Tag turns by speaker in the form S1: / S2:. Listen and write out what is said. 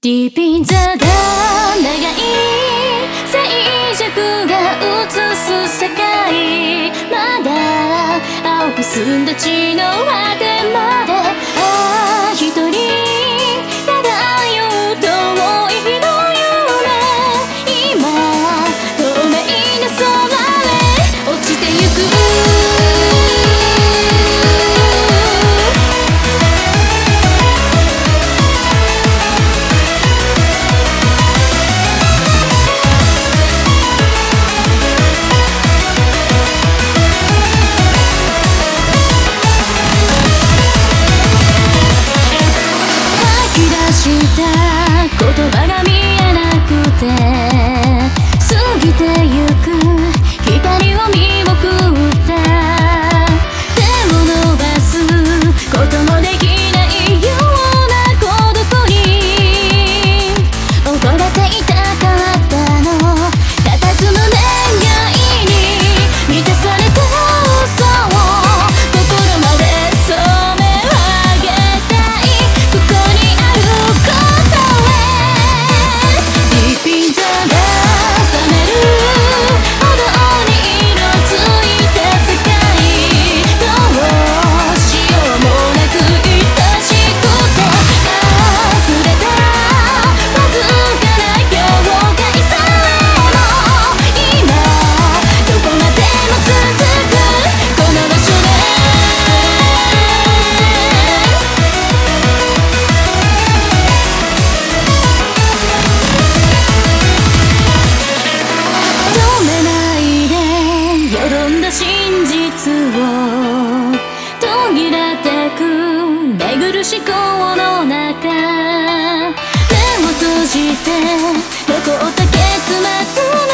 S1: ディーピンザが長い静寂が映す世界、まだ青く澄んだ地の果てまで、ああ一人漂う遠い日の夢、今透明な空へ落ちてゆく。した言葉が見えなくて過ぎてゆく光を見送った手を伸ばすこともできないような孤独に溺れていたかったの佇む願いに満たされた嘘を心まで染め上げたいここにある真実を途切れてく寝苦しくの中、目を閉じて残った結末